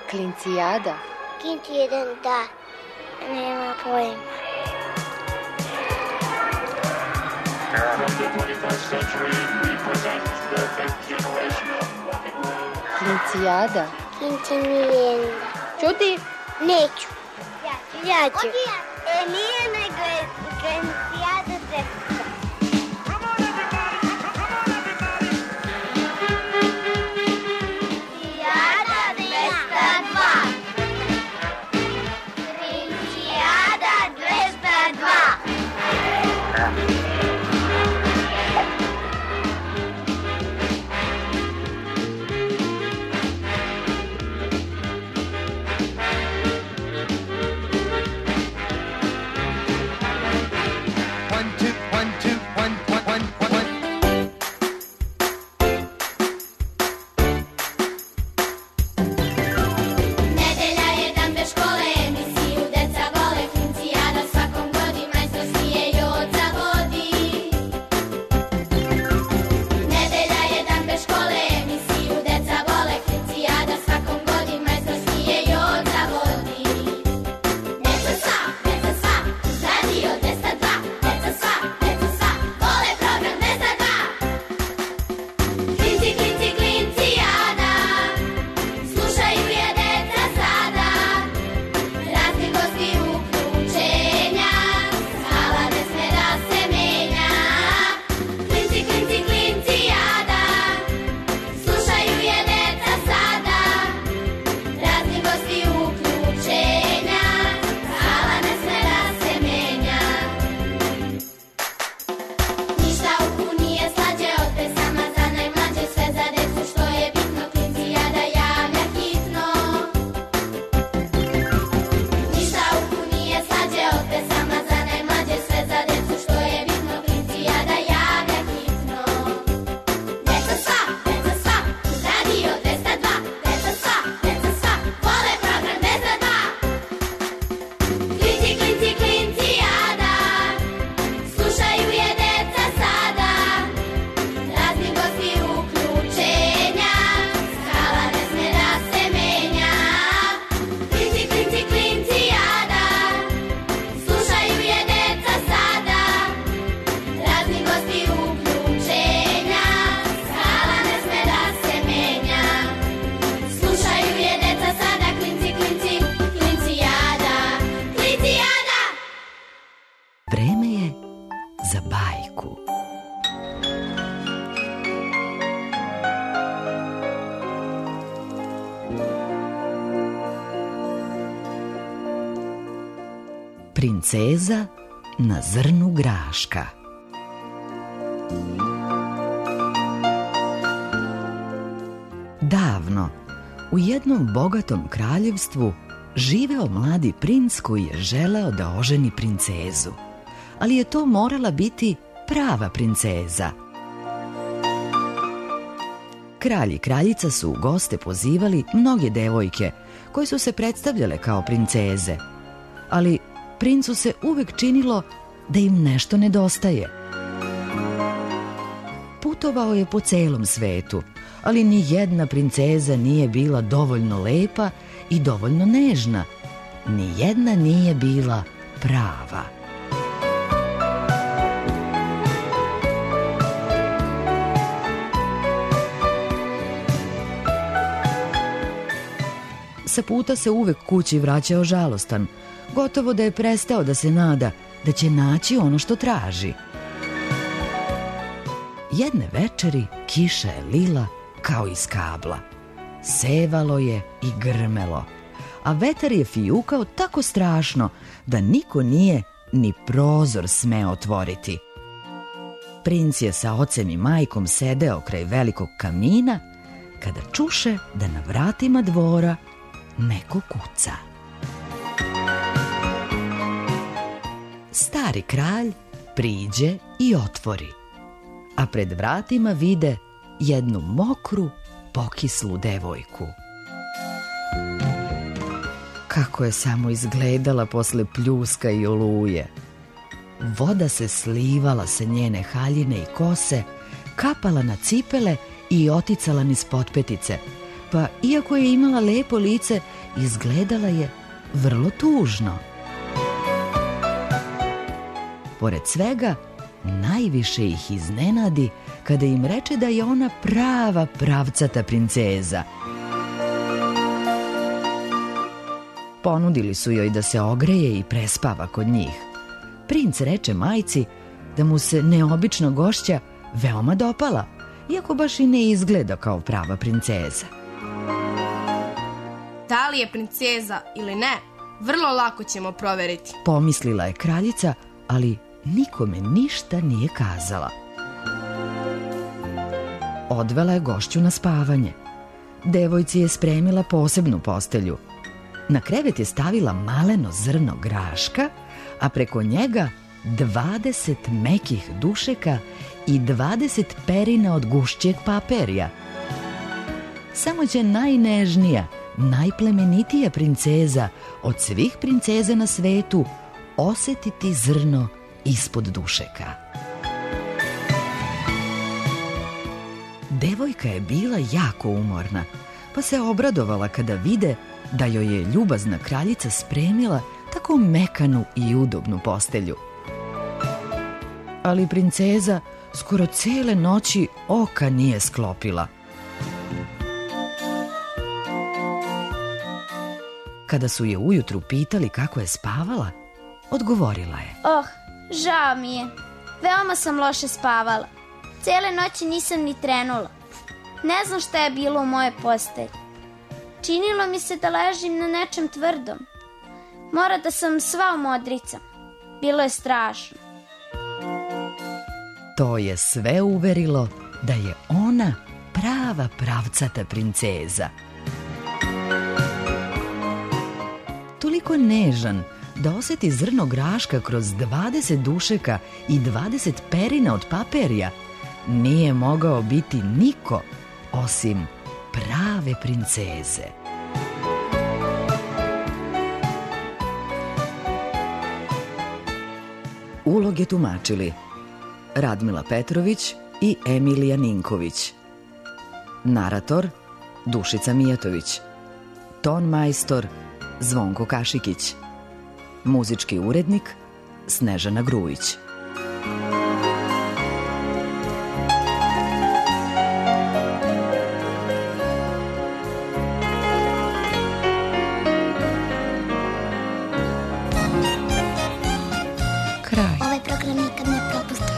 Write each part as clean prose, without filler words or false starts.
Klincijada? Klinci jedan, da. Nema pojma. Klincijada? Klinci Milijenda. Čuti? Neću. Ja ću. Nije nego je Klincijada Drepka. Princeza na zrnu graška. Davno, u jednom bogatom kraljevstvu živeo mladi princ koji je želeo da oženi princezu, ali je to morala biti prava princeza. Kralj i kraljica su u goste pozivali mnoge devojke koje su se predstavljale kao princeze, ali princu se uvek činilo da im nešto nedostaje. Putovao je po celom svetu, ali ni jedna princeza nije bila dovoljno lepa i dovoljno nežna. Ni jedna nije bila prava. Sa puta se uvek kući vraćao žalostan, gotovo da je prestao da se nada da će naći ono što traži. Jedne večeri kiša je lila kao iz kabla. Sevalo je i grmelo, a vetar je fijukao tako strašno da niko nije ni prozor smeo otvoriti. Princ je sa ocem i majkom sedeo kraj velikog kamina kada čuše da na vratima dvora neko kuca. Stari kralj priđe i otvori, a pred vratima vide jednu mokru, pokislu devojku. Kako je samo izgledala posle pljuska i oluje. Voda se slivala sa njene haljine i kose, kapala na cipele i oticala niz potpetice, pa iako je imala lepo lice, izgledala je vrlo tužno. Pored svega, najviše ih iznenadi kada im reče da je ona prava pravcata princeza. Ponudili su joj da se ogreje i prespava kod njih. Princ reče majci da mu se neobična gošća veoma dopala, iako baš i ne izgleda kao prava princeza. Da li je princeza ili ne, vrlo lako ćemo proveriti, pomislila je kraljica, ali nikome ništa nije kazala. Odvela je gošću na spavanje. Devojci je spremila posebnu postelju. Na krevet je stavila maleno zrno graška, a preko njega 20 mekih dušeka i 20 perina od gušćeg paperja. Samo će najnežnija, najplemenitija princeza od svih princeza na svetu osetiti zrno ispod dušeka. Devojka je bila jako umorna, pa se obradovala kada vide da joj je ljubazna kraljica spremila tako mekanu i udobnu postelju. Ali princeza skoro cele noći oka nije sklopila. Kada su je ujutru pitali kako je spavala, odgovorila je: žao mi je. Veoma sam loše spavala. Cele noći nisam ni trenula. Ne znam šta je bilo u moje postelji. Činilo mi se da ležim na nečem tvrdom. Mora da sam sva u modricama. Bilo je strašno. To je sve uverilo da je ona prava pravcata princeza. Toliko nežan da oseti zrno graška kroz 20 dušeka i 20 perina od paperja nije mogao biti niko osim prave princeze. Uloge tumačili Radmila Petrović i Emilija Ninković. Narator Dušica Mijatović. Ton majstor Zvonko Kašikić. Muzički urednik Snežana Grujić. Kraj. Ovaj program nikad ne propustim.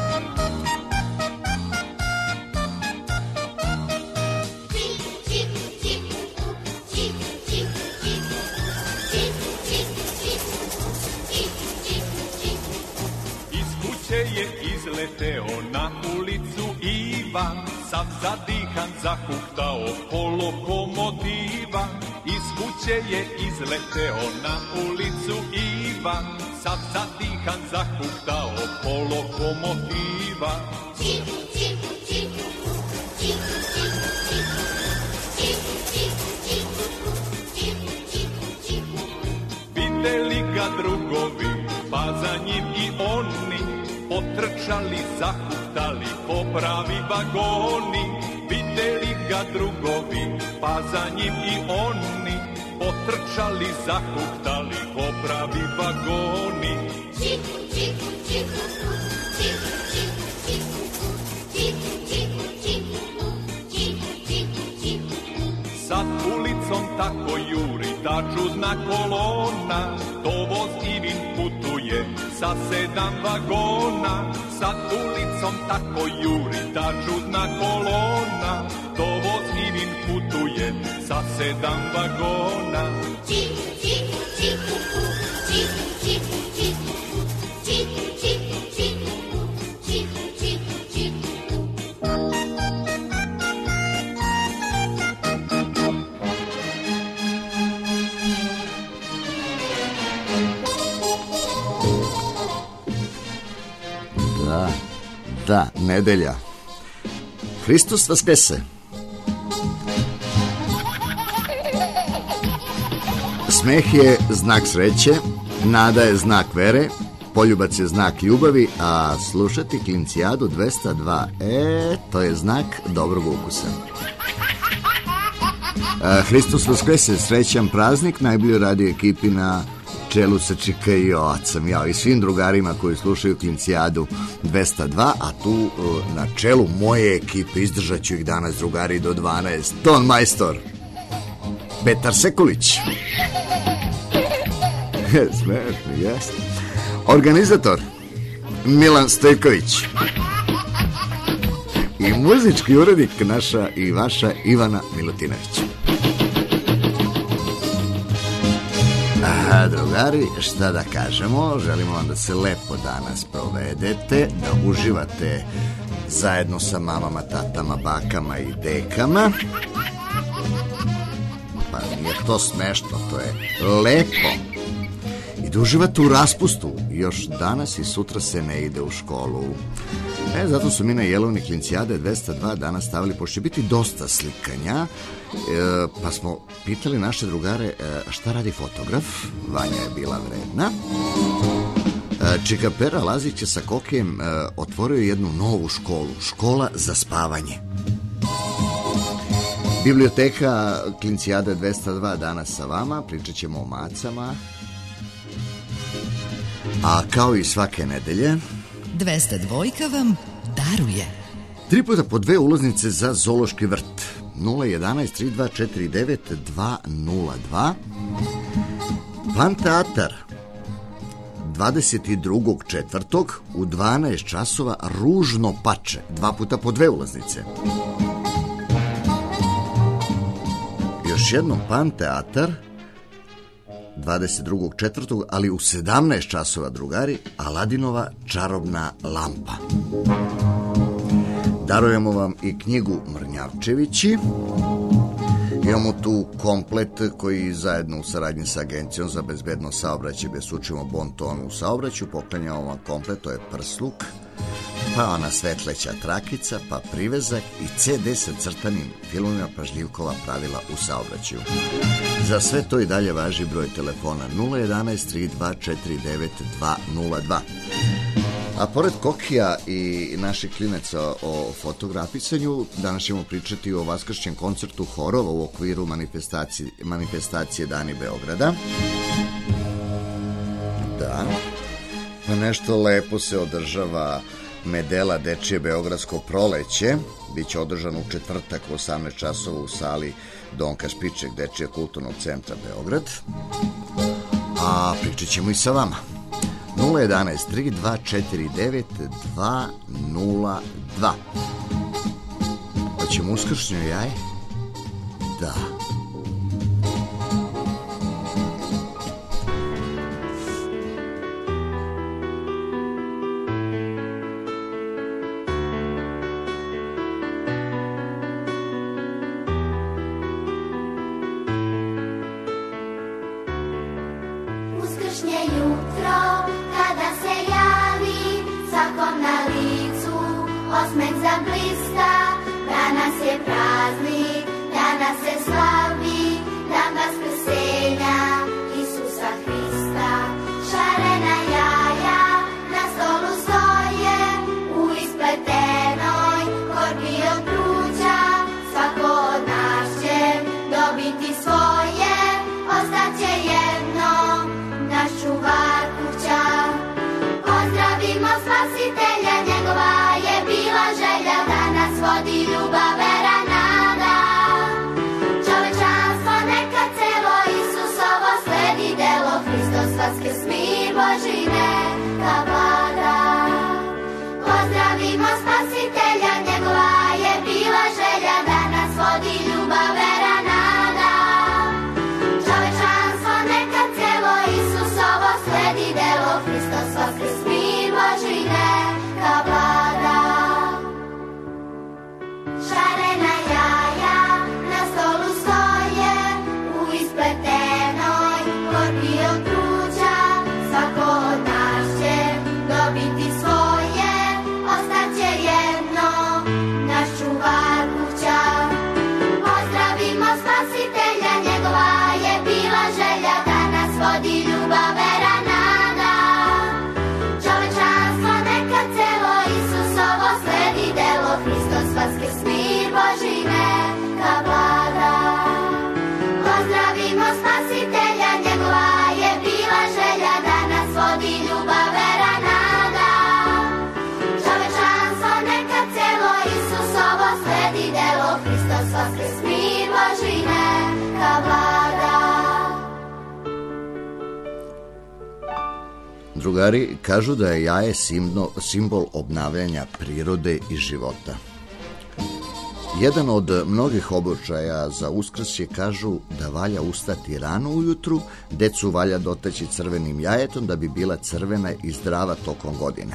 Je izleteo na ulicu Ivan, sav zadihan zahuktao po lokomotiva. Iz kuće je izleteo na ulicu Ivan, sav zadihan zahuktao po lokomotiva. Videli ga drugovi, pa za njim i oni, potrčali, zahuktali ko pravi vagoni. Videli ga drugovi, pa za njim i oni, potrčali, zahuktali ko pravi vagoni. Sad ulicom tako juri ta čudna kolona, to voz Ivin putuje sa 7 vagona. Sad ulicom tako juri ta čudna kolona, to voz Ivin putuje sa 7 vagona. Da, nedelja. Hristos vaskrese. Smeh je znak sreće, nada je znak vere, poljubac je znak ljubavi, a slušati Klincijadu 202, to je znak dobrog ukusa. Hristos Vaskrese, srećan praznik najboljoj radio ekipi na čelu sa Čika i Ocam, ja i svim drugarima koji slušaju Klincijadu 202, a tu na čelu moje ekipe izdržat ću ih danas, drugari, do 12. Ton majstor Petar Sekulić. Smešno, jeste. Organizator Milan Stojković i muzički urednik naša i vaša Ivana Milutinović. Drugari, šta da kažemo, želimo vam da se lepo danas provedete, da uživate zajedno sa mamama, tatama, bakama i dekama. Pa nije to smešno, to je lepo. I da uživate u raspustu, još danas i sutra se ne ide u školu. Zato su mi na Jelovni Klincijade 202 danas stavili, pošto će biti dosta slikanja, pa smo pitali naše drugare šta radi fotograf. Vanja je bila vredna. Čika Pera Lazić je sa Kokijem otvorio jednu novu školu, škola za spavanje. Biblioteka Klincijade 202 danas sa vama, pričat ćemo o macama. A kao i svake nedelje 202 vam daruje 3 puta po 2 ulaznice za Zoološki vrt. 011 3249 202. Pan teatar 22.4. u 12 časova Ružno pače. 2 puta po 2 ulaznice. Još jednom Pan teatar 22.4. ali u 17 časova, drugari, Aladinova čarobna lampa. Darujemo vam i knjigu Mrnjavčevići. Imamo tu komplet koji zajedno u saradnji sa Agencijom za bezbedno saobraćaj besučimo bon tonu u saobraćaju. Poklanjamo vam komplet, to je prsluk, pa ona svetleća trakica, pa privezak i CD sa crtanim filmovima Pažljivkova pravila u saobraćaju. Za sve to i dalje važi broj telefona 011 3249 202. A pored Kokija i naših klinaca o fotografisanju, danas ćemo pričati o vaskršnjem koncertu horova u okviru manifestacije Dani Beograda. Da, nešto lepo se održava Medela dečije beogradsko proleće. Biće održano u četvrtak u 18 časova u sali Donka Špiček dečije kulturnog centra Beograd. A pričat ćemo i sa vama. 011 3249 202. Hoćemo uskršnju jaje? Da. Vodi ljubav, vera, nada. Vaskrs mir Blaži neka vlada. Drugari, kažu da je jaje simbol obnavljanja prirode i života. Jedan od mnogih običaja za Uskrs je, kažu, da valja ustati rano ujutru, decu valja doteći crvenim jajetom da bi bila crvena i zdrava tokom godine.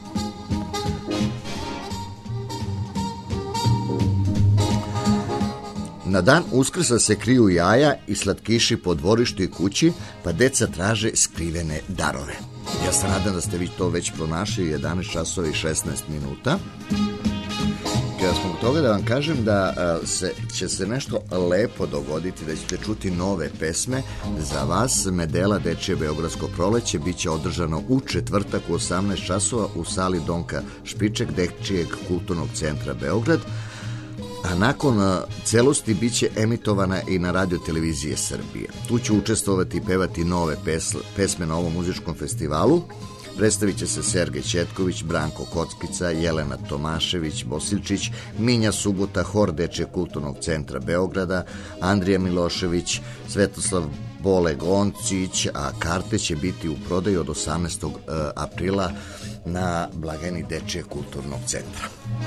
Na dan Uskrsa se kriju jaja i slatkiši po dvorištu i kući, pa deca traže skrivene darove. Ja se nadam da ste vi to već pronašli, 11 časova i 16 minuta. Ja sam toga da vam kažem da će se nešto lepo dogoditi, da ćete čuti nove pesme za vas. Medela Dečije beogradsko proleće biće održano u četvrtak u 18 časova u sali Donka Špiček Dečijeg kulturnog centra Beograd, a nakon celosti biće emitovana i na radio televizije Srbije. Tu će učestvovati i pevati nove pesme na ovom muzičkom festivalu. Predstavit će se Sergej Četković, Branko Kockica, Jelena Tomašević, Bosilčić, Minja Subota, hor Dečijeg kulturnog centra Beograda, Andrija Milošević, Svetoslav Bole Goncić, a karte će biti u prodaju od 18. aprila na blagajni Dečijeg kulturnog centra.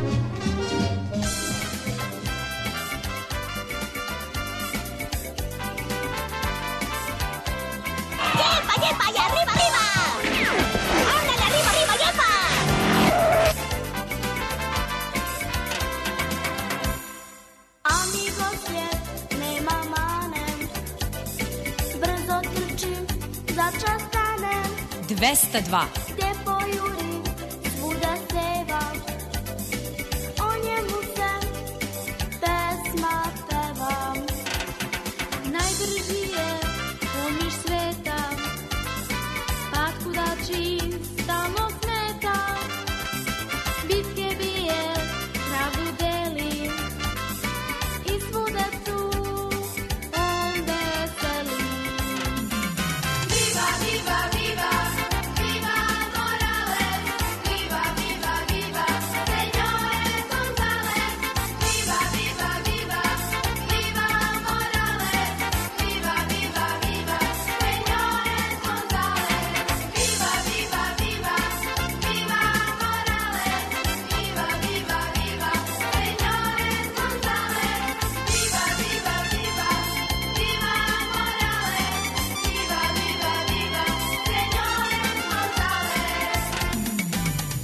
Amigo svijet nema manem, brzo trčim, začas stanem, 202. gdje pojurim, svuda sevam, o njemu se pesma pevam. Najbrži je umiš sveta, pad kudači stalno smeta, bitke bije, pravdu deli, i svuda tu on veseli. Viva, viva, viva, viva Morales, viva, viva, viva, señores González, viva, viva, viva, viva Morales, viva, viva, viva, señores González, viva, viva, viva, viva Morales, viva, viva, viva, señores González, viva, viva, viva, viva Morales, viva, viva, viva, señores González.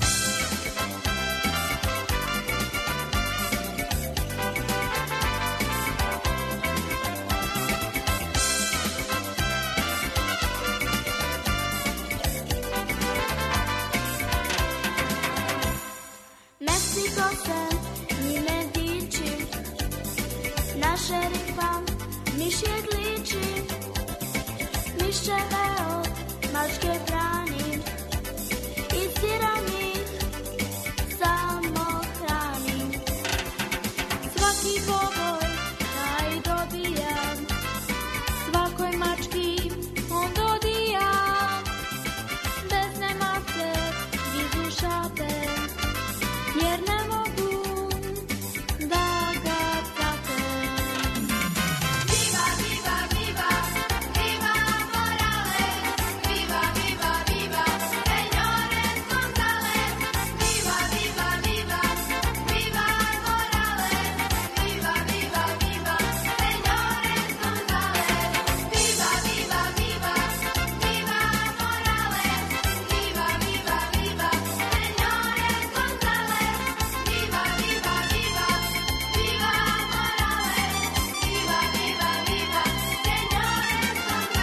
Meksiko se njime diči, na šerifa mišjeg liči, mišćeve od mačke brani, i sirani samo hrani. Svaki poboj taj dobija, svakoj mački on dodija, besne mace dižu šape, jer ne mogu da ga prate. Viva, viva, viva, viva Morales, viva, viva, viva, señores González, viva, viva, viva, viva Morales, viva, viva, viva, señores González, viva, viva, viva, viva Morales, viva, viva, viva, señores González, viva, viva, viva, viva Morales, viva, viva, viva, señores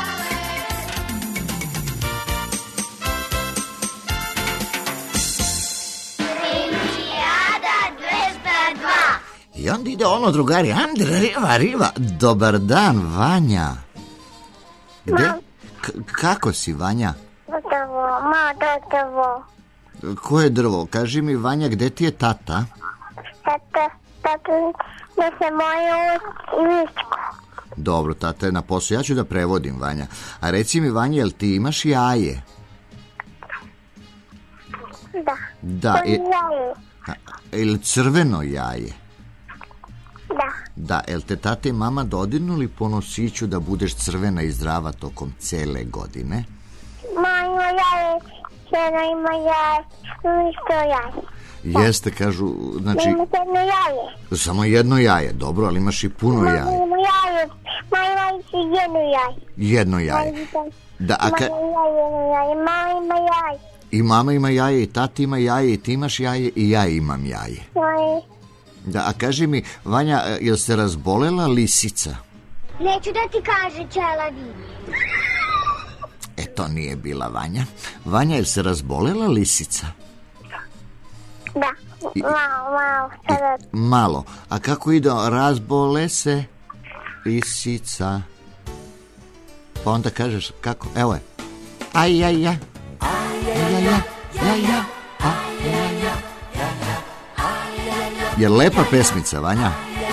González. Limijada 202. I onda ide ono, drugari, Andre, riva, dobar dan, Vanja. Gde? Kako si, Vanja? Drvo, drvo. Koje drvo? Kaži mi, Vanja, gde ti je tata? Tata, da se moje ličko. Dobro, tata je na poslu, ja ću da prevodim, Vanja. A reci mi, Vanja, jel ti imaš jaje? Da. Da. Ili crveno jaje? Da. Da, jel te tate i mama dodirnuli po nosiću da budeš crvena i zdrava tokom cele godine? Ima jaje, žena ima jaje, isto jaje. Jeste, kažu, znači... Ima jedno jaje. Samo jedno jaje, dobro, ali imaš i puno jaje. Mama ima jaje, mama ima jedno jaje. Jedno jaje. Da, Mama ima jaje. I mama ima jaje, i tati ima jaje, i ti imaš jaje, i ja imam jaje. Da, a kaži mi, Vanja, jel se razbolela lisica? Neću da ti kaže, ćelavi. To nije bila Vanja. Vanja, jel se razbolela lisica? Da, malo. Malo. A kako ide? Razbole se lisica. Pa onda kažeš kako? Evo je. Aj, aj, aj. Je lepa pesmica, Vanja?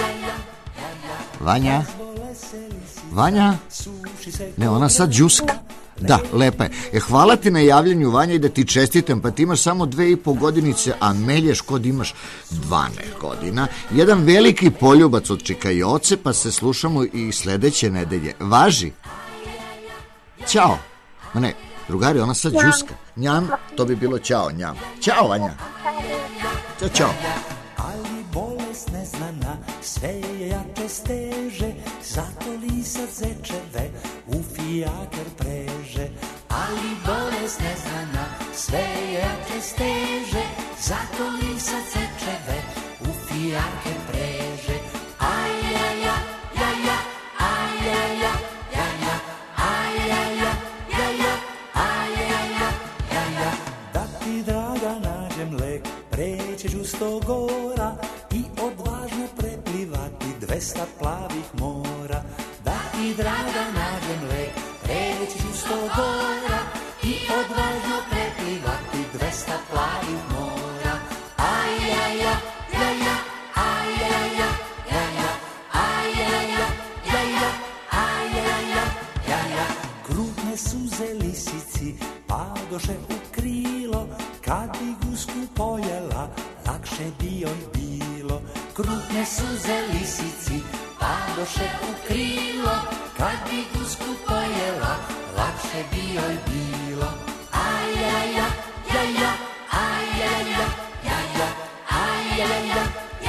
Vanja? Vanja? Ne, ona sad džuska. Da, lepa je. Hvala ti na javljanju, Vanja, i da ti čestitam, pa ti imaš samo 2,5 godinice, a melješ kod imaš 12 godina. Jedan veliki poljubac od Čika i Oce, pa se slušamo i sledeće nedelje. Važi? Ćao. Ma ne, drugari, ona sad džuska. Njam, to bi bilo ćao, njam. Ćao, Vanja. Ćao. Ali bolest neznana sve je jače steže, zato lisac zečeve u fijaker preže. Ali bolest neznana sve je jače steže, zato lisac zečeve u fijaker preže. Aj, aj, aj, aj, aj, aj, aj. Prećeš u 100 gora i odvažno preplivati 200 plavih mora. Da ti draga nađem lek, prećeš u 100 gora i odvažno preplivati 200 plavih mora. Aj, aj, aj, aj, aj, aj, aj, aj, aj, aj, aj, aj. Krupne suze lisici padoše u krilo, kad bi gusku pojela, lakše bi joj bilo. Krupne suze lisici padoše u krilo, kad bi gusku pojela, lakše bi joj bilo. Aj, aj, aj, aj, aj, aj, aj, aj, aj, aj,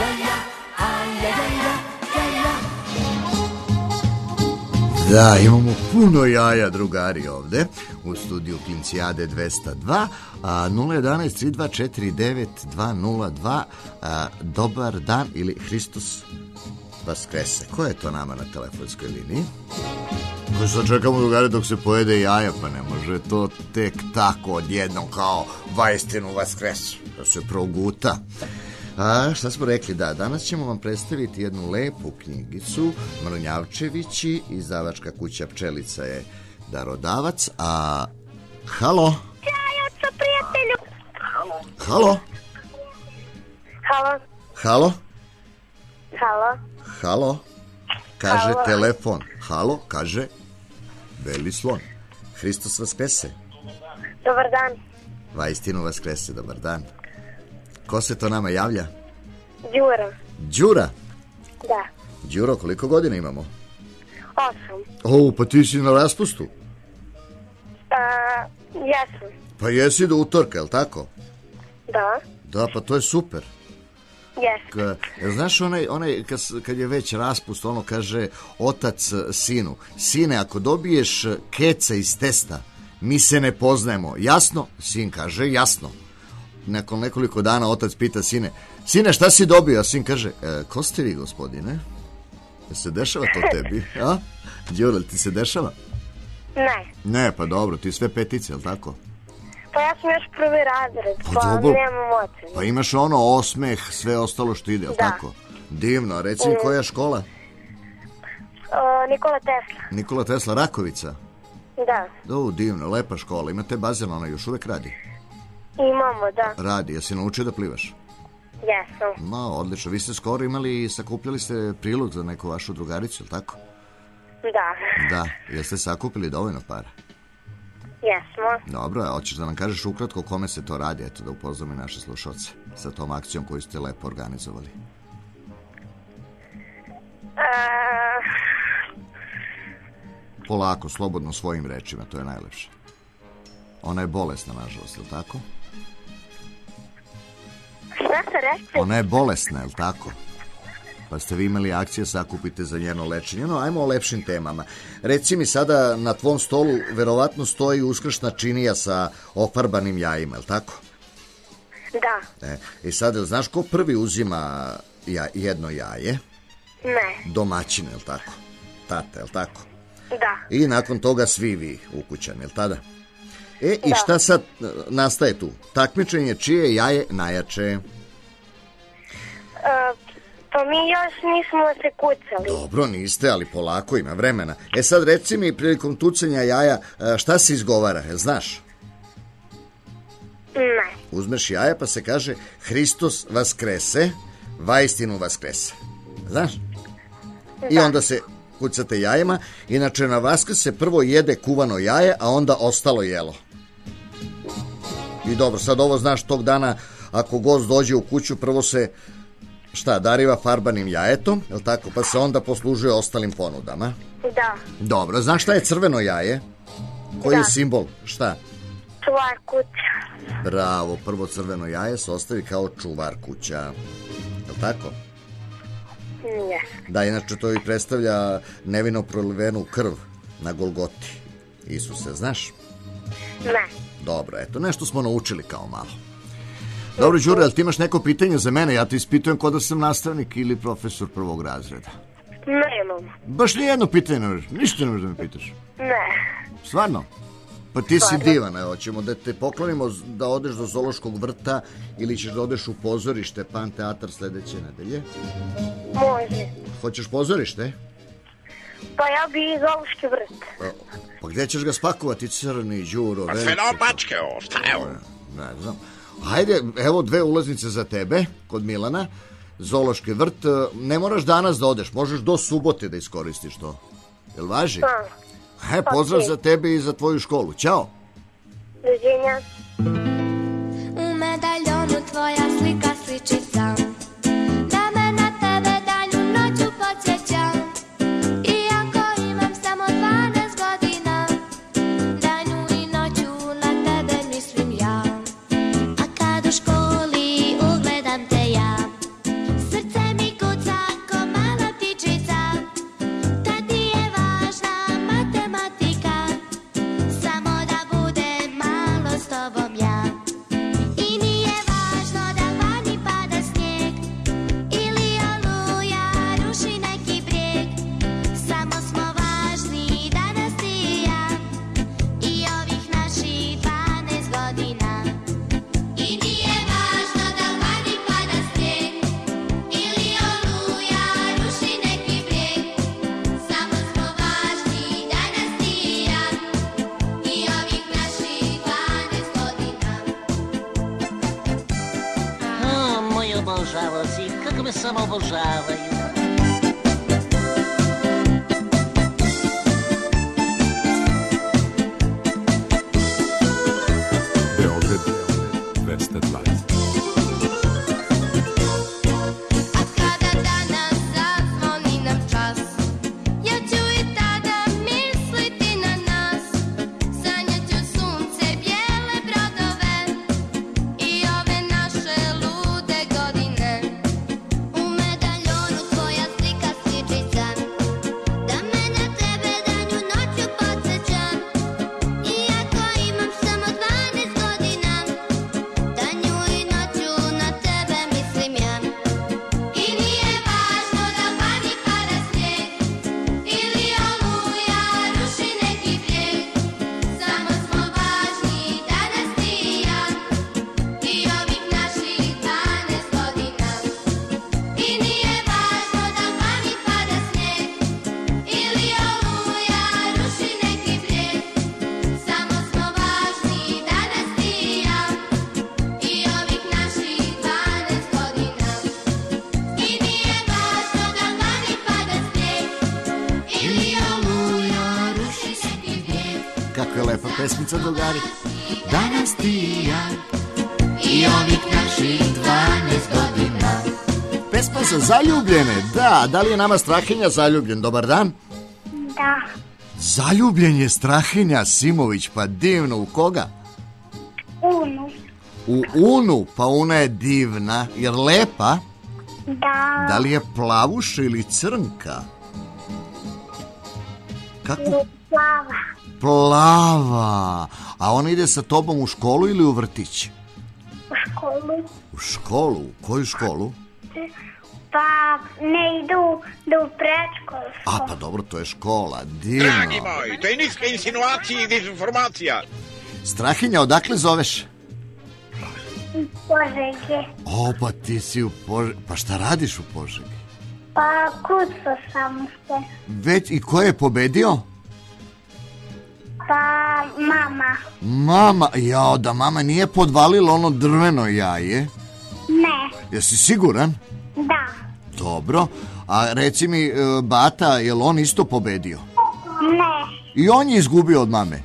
Da, imamo puno jaja, drugari, ovde u studiju Klincijade 202, 011 3249 202. Dobar dan ili Hristos Vaskrese. Ko je to nama na telefonskoj liniji? Ko sad čekamo, drugari, dok se pojede jaja, pa ne može to tek tako odjednom kao vaistinu Vaskresu, da se proguta. Šta smo rekli? Da, danas ćemo vam predstaviti jednu lepu knjigicu, Mrnjavčevići, izdavačka kuća Pčelica je darodavac. Halo? Jajaca, prijatelju. Halo? Halo. Halo? Halo. Halo? Kaže Halo. telefon. Halo, kaže beli slon. Hristos Vaskrese. Dobar dan. Vaistinu Vaskrese, dobar dan. Ko se to nama javlja? Đura. Đura? Da. Đuro, koliko godina imamo? 8. Pa ti si na raspustu? Jesam. Pa jesi do utorka, je li tako? Da. Da, pa to je super. Jesam. Znaš onaj kad je već raspust, ono kaže otac sinu: sine, ako dobiješ keca iz testa, mi se ne poznajemo, jasno? Sin kaže jasno. Nakon nekoliko dana otac pita sine: sine, šta si dobio? A sin kaže: ko ste vi, gospodine? Se dešava to tebi? A? Đuro, ti se dešava? Ne. Ne, pa dobro, ti sve petice, je li tako? Pa ja sam još prvi razred, Pa dobro. nemam ocenu. Pa imaš ono osmeh, sve ostalo što ide, je li tako? Divno, reci mi koja je škola? Nikola Tesla. Nikola Tesla, Rakovica? Da. Divno, lepa škola, imate bazen, ona još uvek radi? Imamo, da. Radi, jesi naučio da plivaš? Jesam. No, odlično, vi ste skoro imali, sakupljali ste prilog za neku vašu drugaricu, je li tako? Da. Da, jeste sakupili dovoljno para? Jesmo. Dobro, a hoćeš da nam kažeš ukratko kome se to radi, eto da upoznamo i naše slušalce sa tom akcijom koju ste lepo organizovali. Polako, slobodno svojim rečima, to je najlepše. Ona je bolesna, nažalost, je li tako? Šta se rekli? Ona je bolesna, je li tako? Pa ste vi imali akcije, sakupite za njeno lečenje. No, ajmo o lepšim temama. Reci mi sada, na tvom stolu verovatno stoji uskršnja činija sa ofarbanim jajima, je li tako? Da. I sad, znaš ko prvi uzima jedno jaje? Ne. Domaćin, je li tako? Tata, je li tako? Da. I nakon toga svi vi ukućani, je li tada? I šta sad nastaje tu? Takmičenje čije jaje najjače? Pa mi još nismo se kucali. Dobro, niste, ali polako, ima vremena. Sad reci mi, prilikom tucanja jaja, šta se izgovara, jel znaš? Ne. Uzmeš jaja pa se kaže Hristos vaskrese, vaistinu vaskrese. Znaš? Da. I onda se kucate jajima. Inače, na Vaskrs se prvo jede kuvano jaje, a onda ostalo jelo. I dobro, sad ovo znaš, tog dana, ako gost dođe u kuću, prvo se, dariva farbanim jajetom, jel tako? Pa se onda poslužuje ostalim ponudama. Da. Dobro, znaš šta je crveno jaje? Koji je simbol? Šta? Čuvar kuća. Bravo, prvo crveno jaje se ostavi kao čuvar kuća. Jel tako? Nije. Da, inače to i predstavlja nevino prolivenu krv na Golgoti. Isuse, znaš? Ne. Dobro, eto, nešto smo naučili kao malo. Dobro, Đuro, jel ti imaš neko pitanje za mene? Ja te ispitujem ko da sam nastavnik ili profesor prvog razreda. Nemam. Baš nijedno pitanje ne možeš, ništa ne možeš da me pitaš. Ne. Stvarno? Pa ti si divan, evo, ćemo da te poklonimo da odeš do zoološkog vrta ili ćeš da odeš u pozorište, Pan teatar sledeće nedelje. Može. Hoćeš pozorište? Pa ja bi i zoološki vrt. Pa gde ćeš ga spakovati, crni, Đuro? Pa sve naopačke, šta evo? Ne znam. Hajde, evo 2 ulaznice za tebe, kod Milana, zoološki vrt. Ne moraš danas da odeš, možeš do subote da iskoristiš to. Jel važi? Pozdrav za tebe i za tvoju školu. Ćao. Doviđenja. U medaljonu tvoja slika sličica, da me na tebe danju noću podsjeća. Iako imam samo 12 godina, danju i noću na tebe mislim ja. A kad u školi ugledam te ja, srce mi kuca ko mala ptičica. Tad mi je važna matematika, samo da budem malo s tobom ja. I nije važno da vani pada snijeg ili oluja ruši neki brijeg, samo smo važni danas ti i ja i ovih naših 12 godina. I nije važno da vani pada snijeg ili oluja ruši neki brijeg, samo smo važni danas ti i ja i ovih naših 12 godina. Moji obožavaoci, kako me samo obožavaju. Beograd 220. A kada danas zazvoni nam čas, ja ću i tada misliti na nas. Sanjaću sunce, bijele brodove i ove naše lude godine. U medaljonu tvoja slika sličica, da me na tebe danju noću podsjeća. Iako imam samo 12 godina, danju i noću na tebe mislim ja. I nije važno da vani pada snijeg ili oluja ruši neki brijeg, samo smo važni danas ti i ja i ovih naših 12 godina. I nije važno da vani pada snijeg ili oluja ruši neki brijeg, samo smo važni danas ti i ja i ovih naših 12 godina. I nije važno da vani pada snijeg ili oluja ruši neki brijeg. Kako je lepa pesmica, drugari. Danas ti i ja i ovih naših 12 godina. Pesma za zaljubljene. Da li je nama Strahinja zaljubljen? Dobar dan. Da. Zaljubljen je Strahinja Simović, pa divno. U koga? Unu. U Unu, pa Una je divna, jer lepa. Da. Da li je plavuša ili crnka? Kako? Plava. Plava. A ona ide sa tobom u školu ili u vrtić? U školu. U školu? U koju školu? Pa ne idu u predškolsku. Pa dobro, to je škola, divno. Dragi moj, to je niska insinuacija i dezinformacija. Strahinja, odakle zoveš? Iz Požege. Pa ti si u Požegi. Pa šta radiš u Požegi? Pa kucao sam se. Već, i ko je pobedio? Pa mama. Mama, da mama nije podvalila ono drveno jaje? Ne. Jesi siguran? Da. Dobro, a reci mi, bata, je li on isto pobedio? Ne. I on je izgubio od mame?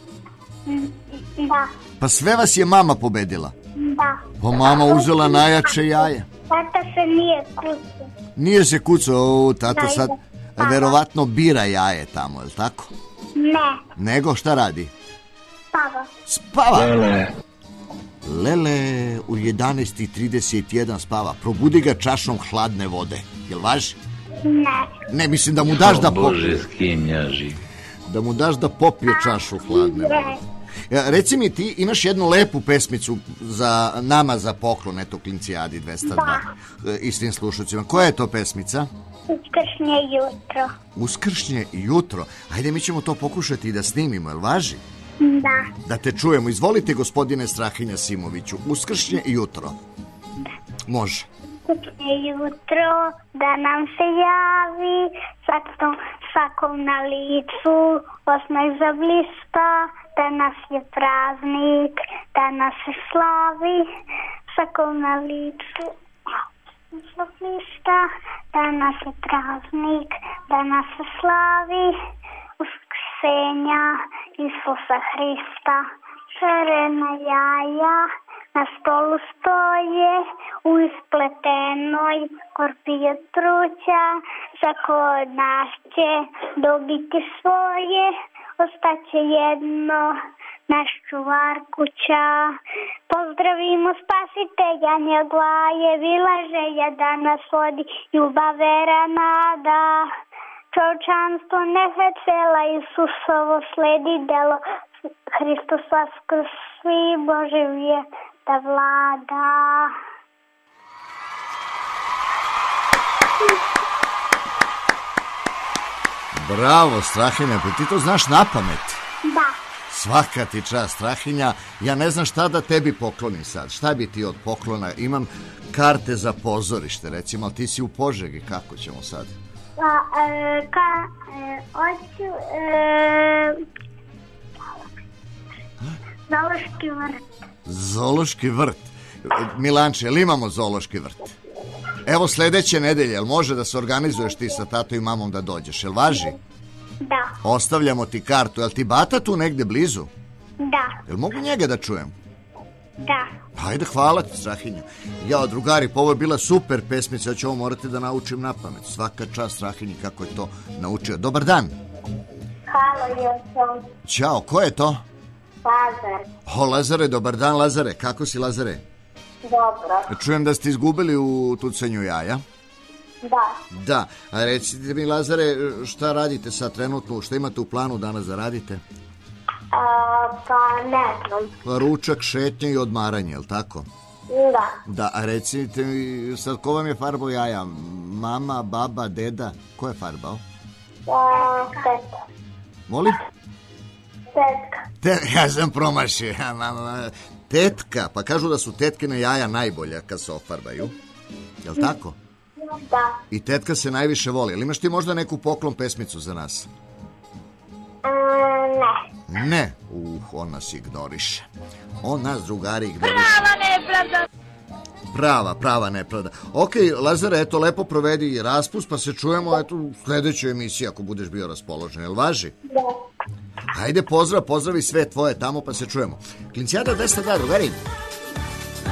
Da. Pa sve vas je mama pobedila? Da. Pa mama uzela najjače jaje. Tata se nije kucao. Nije se kucao, tata sad verovatno bira jaje tamo, je li tako? Ne. Nego šta radi? Spava. Spava? Lele, u 11:31 spava. Probudi ga čašom hladne vode. Jel važi? Ne. Ne, mislim da mu daš da popije. Bože, s kim ja živim. Da mu daš da popije čašu hladne vode. Reci mi, ti imaš jednu lepu pesmicu za nama za poklon, eto Klincijadi 202. I svim slušacima. Koja je to pesmica? Uskršnje jutro. Uskršnje jutro. Ajde, mi ćemo to pokušati i da snimimo, jel važi? Da. Da te čujemo. Izvolite, gospodine Strahinja Simoviću. Uskršnje jutro. Može. Uskršnje jutro da nam se javi, svakom na licu osmeh zablista, danas je praznik, danas se slavi, svakom na licu zablista, danas je praznik, danas se slavi, uskrsenja Isusa Hrista. Šarena jaja na stolu stoje, u ispletenoj korpi od truća, svako od nas će dobiti svoje, ostaće jedno, naš čuvar kuća. Pozdravimo spasitelja, njegova je bila želja da nas vodi, ljubav, vera, nada. Čovječanstvo ne vesela, Isusovo sledi delo, Hristos vaskrsi, Bože vije da vlada. Bravo, Strahinja, pa ti to znaš napamet? Da. Svaka ti čast, Strahinja. Ja ne znam šta da tebi poklonim sad. Šta bi ti od poklona? Imam karte za pozorište, recimo, ali ti si u Požegi, kako ćemo sad? Hoću zoološki vrt. Zoološki vrt. Milanče, jel imamo zoološki vrt? Evo sledeće nedelje, jel može da se organizuješ ti sa tatom i mamom da dođeš, jel važi? Da. Ostavljamo ti kartu, jel ti bata tu negde blizu? Da. Jel mogu njega da čujem? Da. Ajde, hvala ti, Strahinja. Drugari, pa ovo je bila super pesmica, ja ću ovo morati da naučim na pamet. Svaka čast Strahinji kako je to naučio. Dobar dan. Halo, Josom. Ćao, ko je to? Lazar. Lazare, dobar dan, Lazare. Kako si, Lazare? Dobro. Čujem da ste izgubili u tucanju jaja. Da, a recite mi, Lazare, šta radite sad trenutno, šta imate u planu danas da radite? Pa ne znam. Ručak, šetnje i odmaranje, jel tako? Da, a recite mi, sad ko vam je farbao jaja? Mama, baba, deda? Ko je farbao? Teta. Molim? Tetka. Ja sam promašio. Tetka, pa kažu da su tetkine jaja najbolja kad se ofarbaju. Jel tako? Da. I tetka se najviše voli. Ali imaš ti možda neku poklon pesmicu za nas? Ne. Ne? On nas ignoriše. On nas, drugari, ignoriše. Prava nepravda. Ok, Lazare, eto, lepo provedi raspust, pa se čujemo u sledećoj emisiji ako budeš bio raspoložen. Jel važi? Da. Ajde, pozdravi sve tvoje tamo, pa se čujemo. Klincijada 202, drugari.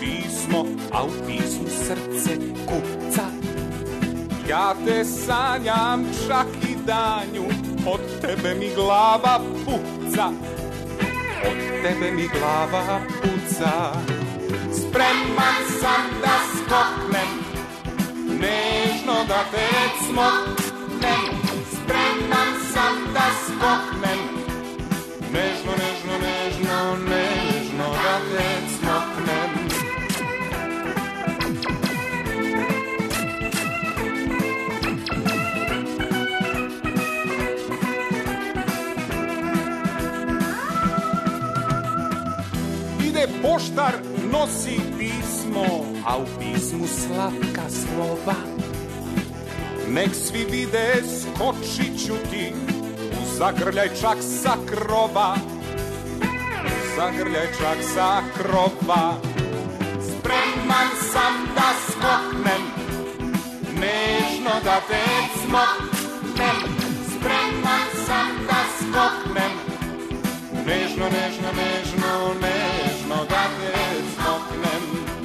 pismo, a u pismu srce kuca. Ja te sanjam čak i danju, od tebe mi glava puca. Od tebe mi glava puca. Spreman sam da skoknem, nežno da te cmoknem. Spreman sam da skoknem, nežno, nežno, nežno, nežno da te cmoknem. Ide poštar, nosi pismo, a u pismu slatka slova. Nek svi vide, skočit ću ti, u zagrljaj čak sa krova. U zagrljaj čak sa krova. Spreman sam da skoknem, nežno da te cmoknem. Spreman sam da skoknem, nežno, nežno, nežno, nežno da te cmoknem.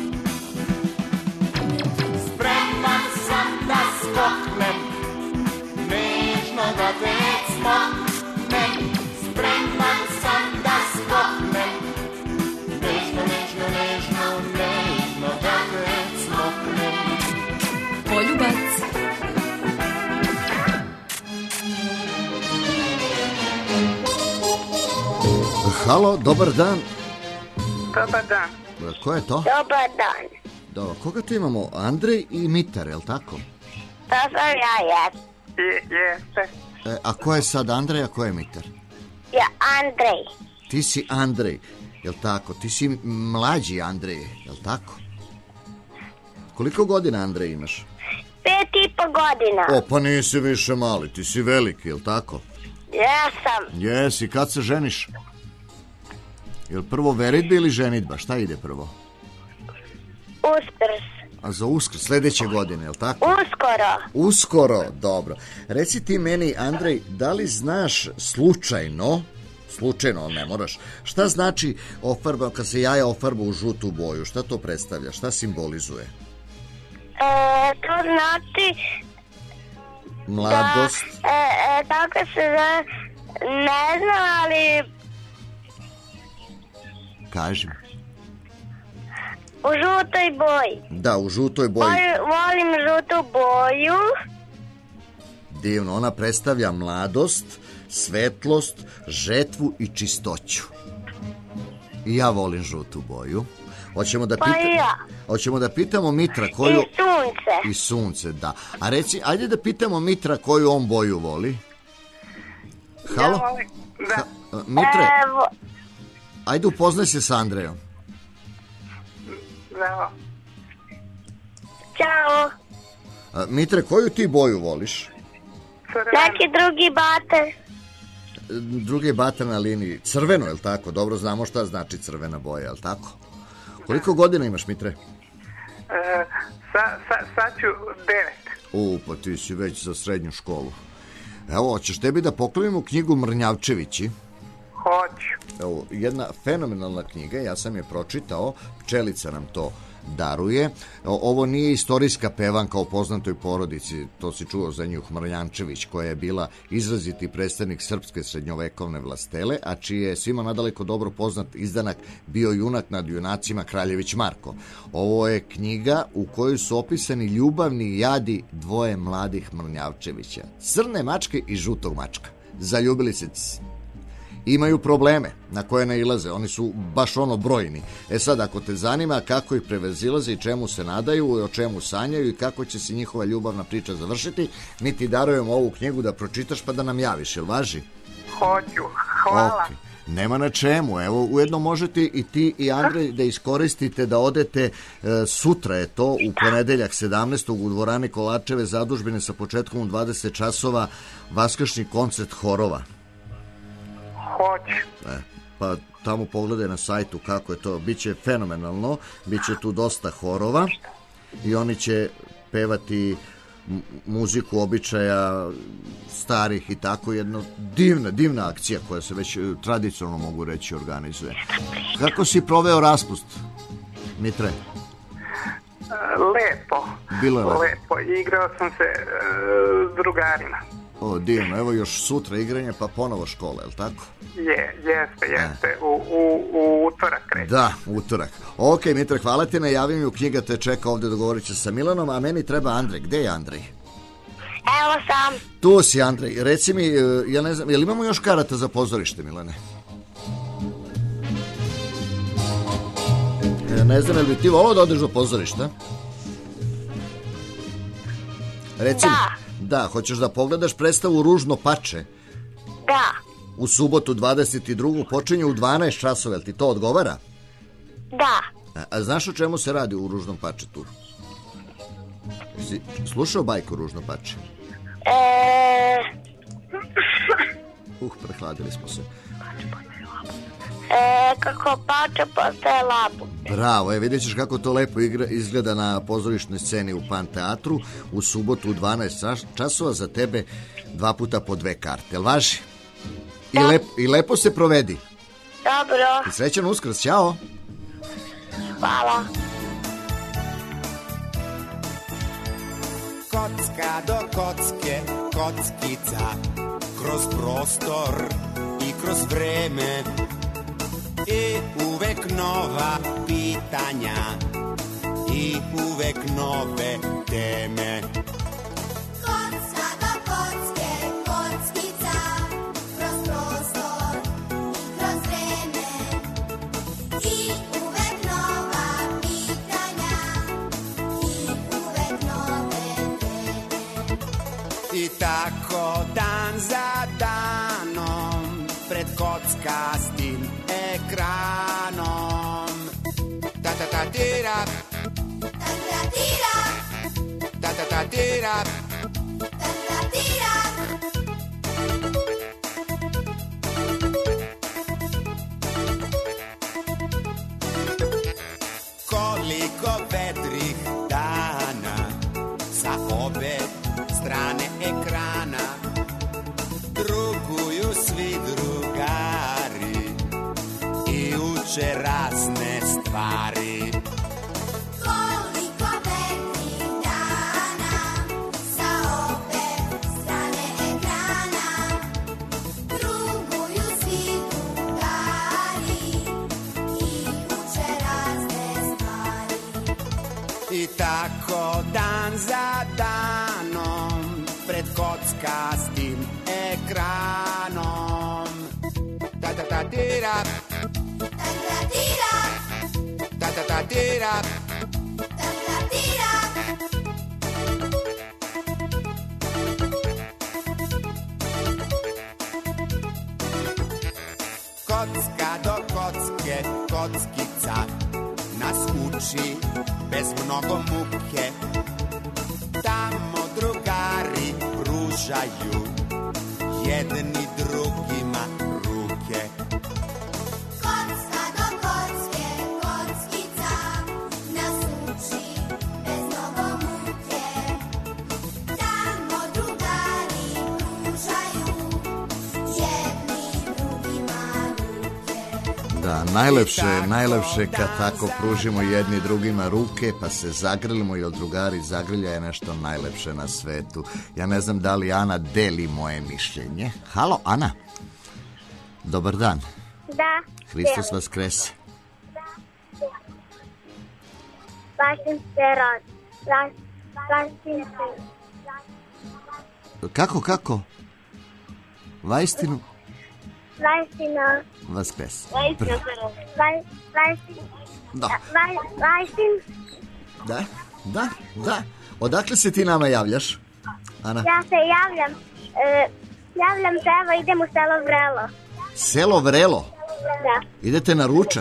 Spreman sam da skoknem, nežno da te cmoknem. Spreman sam da skoknem, nežno, nežno, nežno, nežno da te cmoknem. Poljubac. Halo, dobar dan. Dobar dan. Ko je to? Dobar dan. Dobro, koga tu imamo? Andrej i Mitar, je li tako? To sam ja, Jeste. A ko je sad Andrej, a ko je Mitar? Ja, Andrej. Ti si Andrej, je li tako? Ti si mlađi Andrej, je li tako? Koliko godina, Andrej, imaš? 5,5 godina. O, pa nisi više mali, ti si veliki, je li tako? Jesam. Jesi, kad se ženiš? Je li prvo veritba ili ženitba? Šta ide prvo? Uskrs. A za Uskrs, sljedeće godine, je li tako? Uskoro. Uskoro, dobro. Reci ti meni, Andrej, da li znaš slučajno, ne moraš, šta znači ofarba, kad se jaja ofarba u žutu boju, šta to predstavlja, šta simbolizuje? To znači mladost. Tako se zove, ne znam, ali kažem. U žutoj boji. Da, u žutoj boji. Volim žutu boju. Divno, ona predstavlja mladost, svetlost, žetvu i čistoću. I ja volim žutu boju. Hoćemo da pitamo Mitra koju... I sunce. I sunce, da. A reci, ajde da pitamo Mitra koju on boju voli. Halo? Ja volim, da. Mitre, ajde upoznaj se s Andrejom. Zdravo. Ćao. Mitre, koju ti boju voliš? Neki drugi bate. Drugi bata na liniji. Crveno, je li tako? Dobro znamo šta znači crvena boja, je li tako? Koliko godina imaš, Mitre? Sad ću 9. Pa ti si već za srednju školu. Evo, hoćeš tebi da poklonimo knjigu Mrnjavčevići? Hoću. Evo, jedna fenomenalna knjiga, ja sam je pročitao, Pčelica nam to daruje. Ovo nije istorijska pevanka o poznatoj porodici, to si čuo za nju, Mrnjavčević, koja je bila izraziti predstavnik srpske srednjovekovne vlastele, a čiji je svima nadaleko dobro poznat izdanak bio junak nad junacima Kraljević Marko. Ovo je knjiga u kojoj su opisani ljubavni jadi dvoje mladih Mrnjavčevića, crne mačke i žutog mačka. Zaljubili se, imaju probleme na koje nailaze, oni su baš brojni. Sad, ako te zanima kako ih prevazilaze i čemu se nadaju, o čemu sanjaju i kako će se njihova ljubavna priča završiti, mi ti darujemo ovu knjigu da pročitaš pa da nam javiš, jel važi? Hoću, hvala. Okay. Nema na čemu, evo, ujedno možete i ti i Andrej da iskoristite da odete, sutra je to, u ponedeljak 17. u dvorani Kolačeve zadužbine sa početkom u 20 časova, vaskršnji koncert horova. Hoću. Pa tamo pogledaj na sajtu kako je to, biće fenomenalno, biće tu dosta horova i oni će pevati muziku običaja starih i tako, jedna divna akcija koja se već tradicionalno, mogu reći, organizuje. Kako si proveo raspust? Mitre? Lepo. Bilo je lepo. Lepo. Igrao sam se s drugarima. O, divno. Evo još sutra igranje, pa ponovo škola, je li tako? Jeste. U utorak kreće. Da, utorak. Ok, Mitre, hvala ti na javljanju. Knjiga te čeka ovdje, dogovorit će sa Milanom, a meni treba Andrej. Gde je Andrej? Evo sam. Tu si, Andrej. Reci mi, ja ne znam, je li imamo još karata za pozorište, Milane? Ne znam, je li bi ti volao da odeš do pozorišta? Reci mi. Da, hoćeš da pogledaš predstavu Ružno pače? Da. U subotu 22. počinje u 12 časova, jel ti to odgovara? Da. A znaš o čemu se radi u Ružnom pačetu? Jesi slušao bajku Ružno pače? Prehladili smo se. Kako pače postaje labu. Bravo, vidjet ćeš kako to lepo izgleda na pozorišnoj sceni u Pan teatru. U subotu u 12 časova za tebe 2 puta po 2 karte. Jel važi? I lepo se provedi. Dobro. I srećan Uskrs, ćao. Hvala. Kocka do kocke, kockica, kroz prostor i kroz vreme. I uvek nova pitanja i uvek nove teme. Kocka do kocke, kockica, kroz prostor i kroz vreme. I uvek nova pitanja i uvek nove teme. I tako dan za danom pred kockastim ekranom. Ta-ta-ta-tira, Ta-ta-tira, ta-ta-ta-tira, ta-ta-tira. koliko vedrih dana sa obe strane ekrana druguju svi drugari i uče razne stvari. Koliko vedrih dana sa obe strane ekrana druguju svi drugari i uče razne stvari. I tako dan za danom pred kockastim ekranom. Ta-ta-ta-tira, Ta-ta-tira, ta-ta-ta-tira, ta-ta-tira. kocka do kocke, kockica nas uči bez mnogo muke. Tamo drugari pružaju jedni drugima ruke. Kocka do kocke, kockica nas uči bez mnogo muke. Tamo drugari pružaju jedni drugima ruke. Da, najlepše kad tako pružimo jedni drugima ruke pa se zagrlimo, jer drugari zagrlja je nešto najlepše na svetu. Ja ne znam da li Ana deli moje mišljenje. Halo, Ana. Dobar dan. Da. Hristos vaskrese. Vašim se rod. Vašim se. Kako? Vaistinu Vaština. vaskrese. Vaština se rod. Da. Vaštin. Da. Odakle se ti nama javljaš, Ana? Ja se javljam. Javljam se, evo idem u selo Vrelo. Selo Vrelo? Da. Idete na ručak?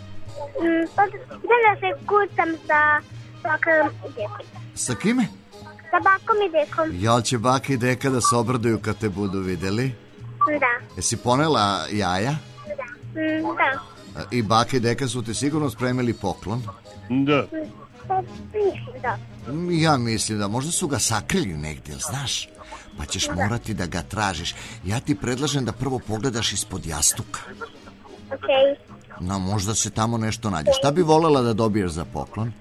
Idem da se kucam sa bakom i dekom. Sa kime? Sa bakom i dekom. Jel će baka i deka da se obraduju kad te budu videli? Da. Jesi ponela jaja? Da. I baka i deka su ti sigurno spremili poklon? Da. Da. Ja mislim da možda su ga sakrili negdje, znaš? Pa ćeš morati da ga tražiš. Ja ti predlažem da prvo pogledaš ispod jastuka. Okej. No, možda se tamo nešto nađe. Šta bi volela da dobiješ za poklon?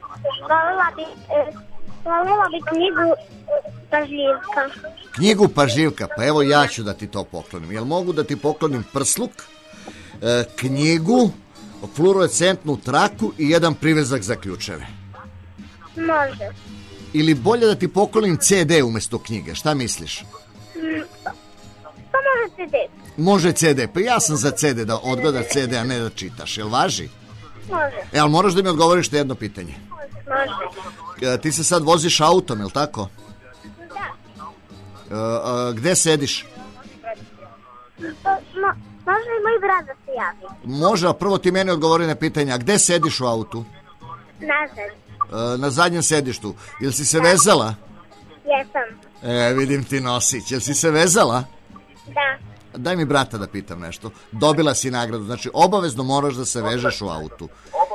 Volela bi knjigu Pažljivka. Knjigu Pažljivka, pa evo ja ću da ti to poklonim. Jel mogu da ti poklonim prsluk, knjigu, fluorescentnu traku i jedan privezak za ključeve? Može. Ili bolje da ti poklonim CD umesto knjige, šta misliš? Pa može CD. Može CD, pa ja sam za CD, da odgledaš CD, a ne da čitaš, jel važi? Može. Ali moraš da mi odgovoriš na jedno pitanje. Može. Ti se sad voziš autom, jel tako? Da. Gde sediš? Može i moj brat da se javi. Može, a prvo ti meni odgovori na pitanje, a gde sediš u autu? Nazad. Na zadnjem sedištu. Jel si se vezala? Jesam. Vidim ti nosić. Jel si se vezala? Da. Daj mi brata da pitam nešto. Dobila si nagradu, znači obavezno moraš da se vežeš u autu.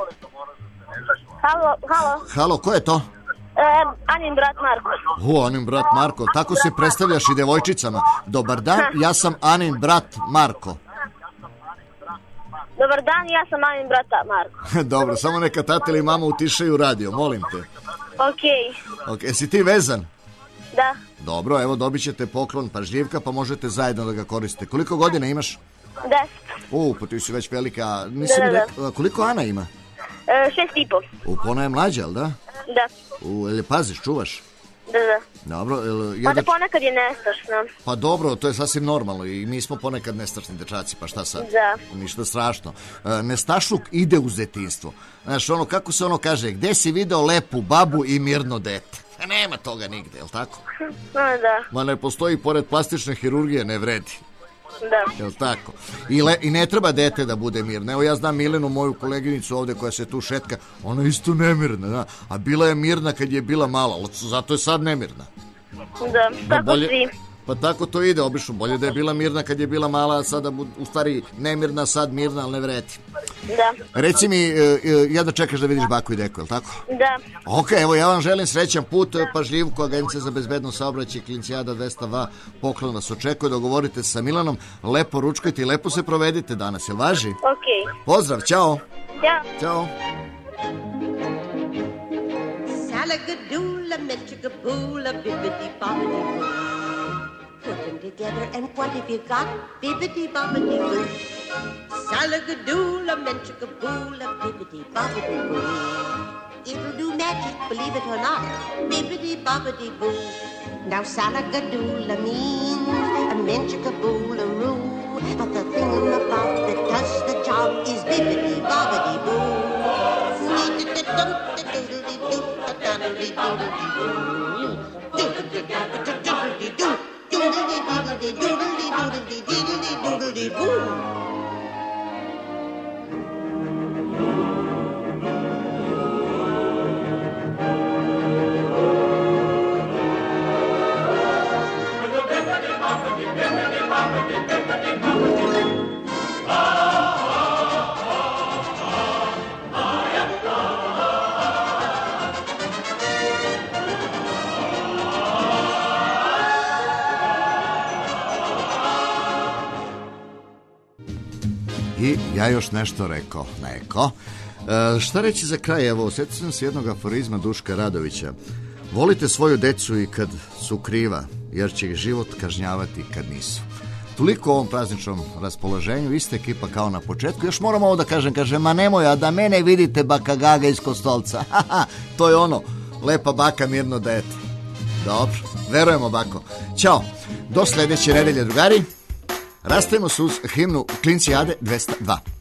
Halo. Halo, ko je to? Anin brat Marko. Anin brat Marko, tako se predstavljaš i devojčicama. Dobar dan, ja sam Anin brat Marko. Dobar dan, ja sam Anin brata Marko. Dobro, samo neka tata ili mama utišaju radio, molim te. Okej. Si ti vezan? Da. Dobro, evo dobit ćete poklon Pažljivka, pa možete zajedno da ga koristite. Koliko godina imaš? 10. Pa ti si već velika. Nisi mi rekla, koliko Ana ima? 6,5. Ona je mlađa, ali da? Da. Jel je paziš, čuvaš? Da. Dobro. Mada ponekad je nestašna. Pa dobro, to je sasvim normalno i mi smo ponekad nestašni dečaci, pa šta sad? Da. Ništa strašno. Nestašluk ide uz detinjstvo. Znaš, kako se kaže, gde si video lepu babu i mirno dete? Nema toga nigde, jel tako? Da. Ma ne postoji, pored plastične hirurgije, ne vredi. Da. Jel tako? I ne treba dete da bude mirno. Evo ja znam Milenu, moju koleginicu ovde koja se tu šetka, ona je isto nemirna, da? A bila je mirna kad je bila mala, zato je sad nemirna. Da, tako svi. Pa tako to ide, obično bolje da je bila mirna kad je bila mala, a sada u stvari nemirna, sad mirna, ali ne vredi. Da. Reci mi, jedno čekaš da vidiš baku i deku, jel tako? Da. Ok, evo ja vam želim srećan put, Pažljivku, Agencija za bezbedno saobraćaj, Klincijada 202, poklon vas očekuje, dogovorite se sa Milanom, lepo ručkajte i lepo se provedite danas, jel važi? Ok. Pozdrav, čao. Ćao. Salagadoola, menchikaboola, bibbidi-bobbidi-boo. Put them together and what have you got? Bibbidi-bobbidi-boo. Salagadoola, menchikaboola, bibbidi-bobbidi-boo. It'll do magic, believe it or not. Bibbidi-bobbidi-boo. Now salagadoola means a menchikaboola-roo. But the thing-a-bob that does the job is bibbidi-bobbidi-boo. I ja još nešto rekao, šta reći za kraj, evo, sjetio sam se jednog aforizma Duška Radovića. Volite svoju decu i kad su kriva, jer će ih život kažnjavati kad nisu. Toliko o ovom prazničnom raspoloženju, ista ekipa kao na početku. Još moram ovo da kažem, ma nemoj, a da mene vidite baka Gaga iz Kostolca. To je ono, lepa baka, mirno dete. Dobro, verujemo bako. Ćao, do sledeće nedelje, drugari. Rastajemo se uz himnu Klincijade 202.